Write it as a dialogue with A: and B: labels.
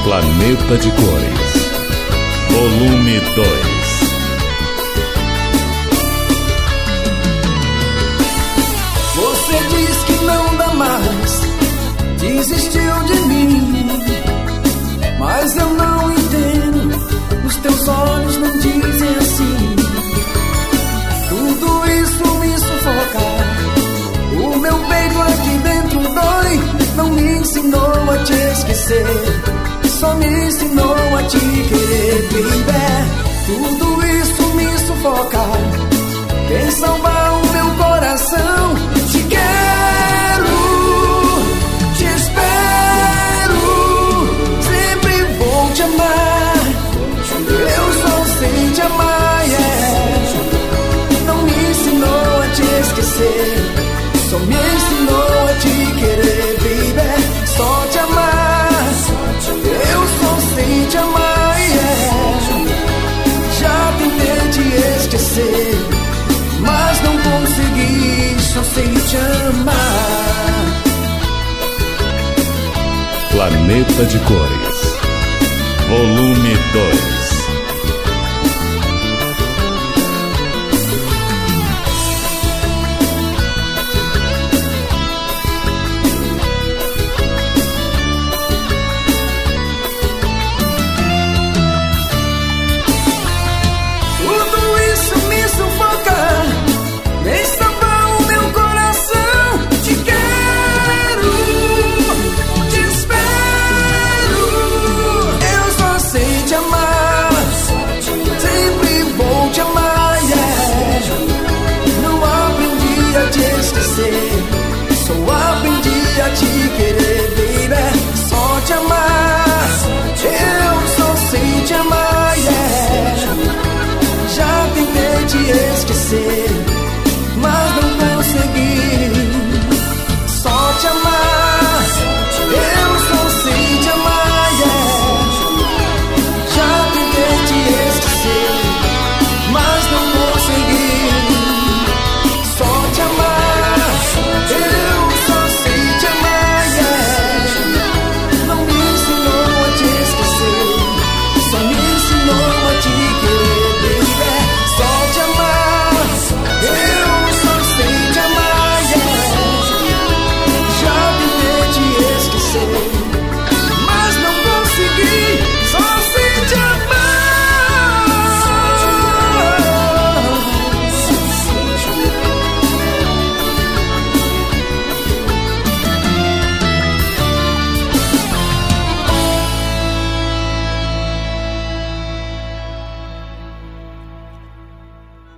A: Planeta de Cores, Volume 2.
B: Você diz que não dá mais, desistiu de mim, mas eu não entendo, os teus olhos não dizem assim. Tudo isso me sufoca, o meu peito aqui dentro dói. Não me ensinou a te esquecer, só me ensinou a te querer, baby. Tudo isso me sufoca, quem salvar o meu coração? Te quero, te espero, sempre vou te amar. Eu só sei te amar, yeah. Não me ensinou a te esquecer, só me ensinou a te querer, baby. Só te amar, eu só sei te amar, yeah. Já tentei te esquecer, mas não consegui, só sei te amar.
A: Planeta de Cores, Volume 2.